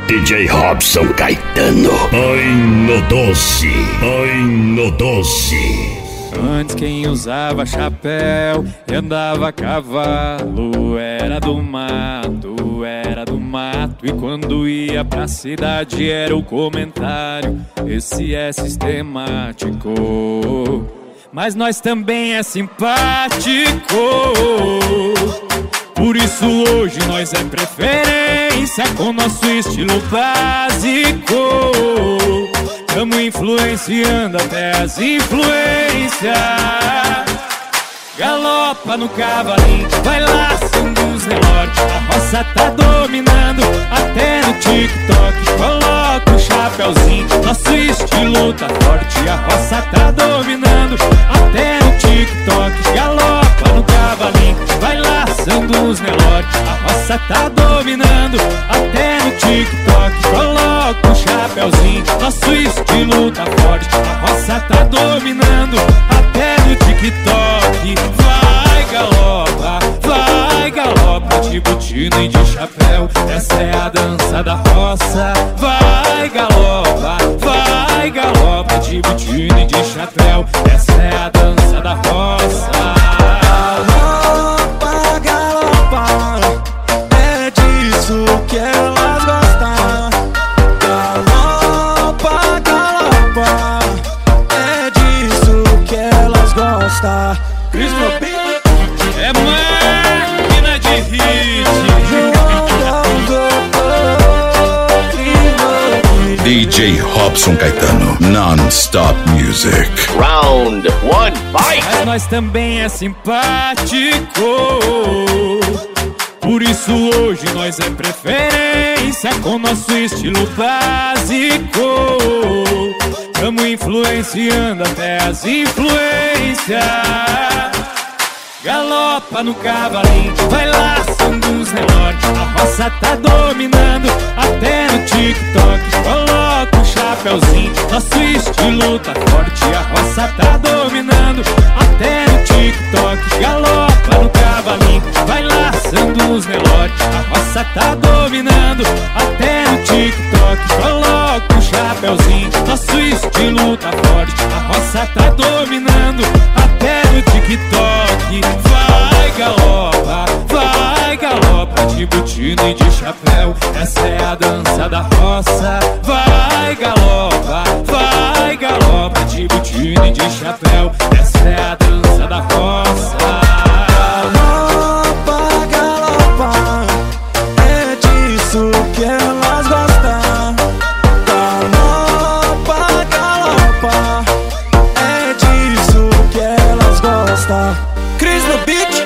DJ Robson Caetano. Ai no doce, ai no doce. Antes quem usava chapéu e andava a cavalo era do mato, era do mato. E quando ia pra cidade era o comentário: esse é sistemático, mas nós também é simpático. Por isso hoje nós é preferência com nosso estilo básico. Tamo influenciando até as influências. Galopa no cavalinho, vai lá, Santos Norte. A roça tá dominando até no TikTok. Coloca o chapéuzinho, nosso estilo tá forte. A roça tá dominando até no TikTok. Galopa no cavalinho, vai lá, Santos Norte. A roça tá dominando até no TikTok. Coloca o chapéuzinho, nosso estilo tá forte. A roça tá dominando até no TikTok. Vai galopa, de botina e de chapéu. Essa é a dança da roça. Vai galopa, de botina e de chapéu. Essa é a dança da roça. Galopa, galopa, é disso que elas gostam. Galopa, galopa, é disso que elas gostam. Cris Mobile é máquina de hit. DJ Robson Caetano, non-stop music. Round 1, fight! Mas nós também é simpático. Por isso hoje nós é preferência com nosso estilo básico. Tamo influenciando até as influências. Galopa no cavalinho, vai lá, Santos Norte. A roça tá dominando até no TikTok. Coloca o chapéuzinho, nosso estilo tá forte. A roça tá dominando até no TikTok. Galopa no cavalinho, vai lá, Santos Norte. A roça tá dominando até no TikTok. Coloca o chapéuzinho, nosso estilo tá forte. A roça tá dominando até no TikTok. Vai galopa, de botina e de chapéu. Essa é a dança da roça. Vai galopa, de botina e de chapéu. Essa é a dança da roça. Galopa, galopa, é disso que elas gostam. Galopa, galopa, é disso que elas gostam. Cris no beat.